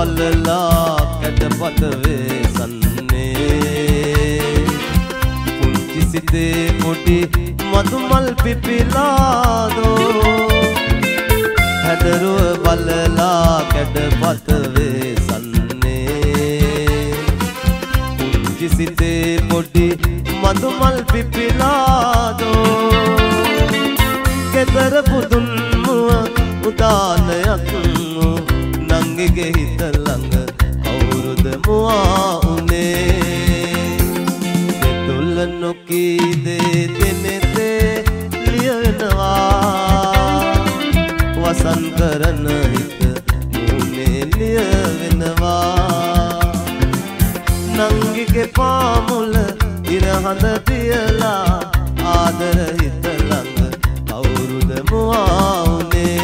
බලලා කැටපත වේසන්නේ පුංචි සිතේ පොඩි මදුමල් පිපිලාදෝ හැඩරුව බලලා කැටපත වේසන්නේ පුංචි සිතේ පොඩි මදුමල් පිපිලාදෝ කෙතර පුදුන් මුව උදානයක් නංගිගේ හිත ළඟ කවුරුද මුවා උනේ දෙතුල නොකී දේ දෙනෙතේ ලියවෙනවා වසන් කරන හිත මුනේ ලියවෙනවා නංගිගේ පාමුල ඉරහඳ තියලා ආදර හිත ළඟ කවුරුද මුවා උනේ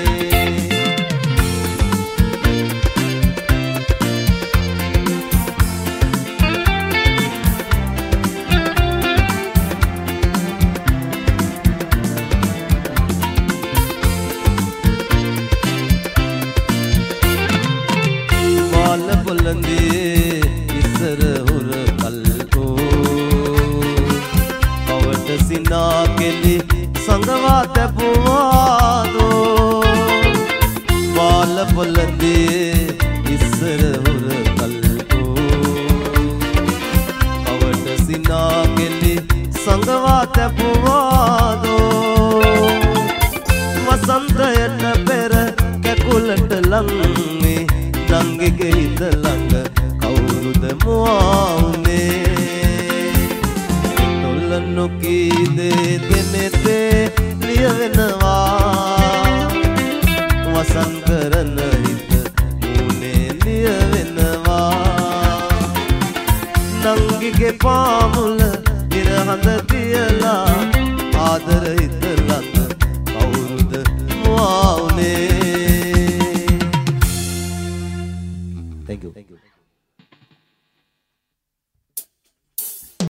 බුලන්දියේ ඉස්සර හුර කල්කෝ කවට සිනා කෙලි සංගවා තැපුවාදෝ බාල බුලන්දියේ ඉස්සර හුර කල්කෝ කවට සිනා කෙලි සංගවා තැපුවාදෝ වසන්තයට පෙර කැකුලට ලංවේ නංගිගේ හිත ළඟ කවුරුද මුවා උනේ තොල්ල නොකී දේ දෙනෙතේ ලියවෙනවා වසන් කරන හිත මුනේ ලියවෙනවා නංගිගේ පාමුල ඉරහඳ තියලා ආදර හිත ළඟ කවුරුද මුවා උනේ Thank you.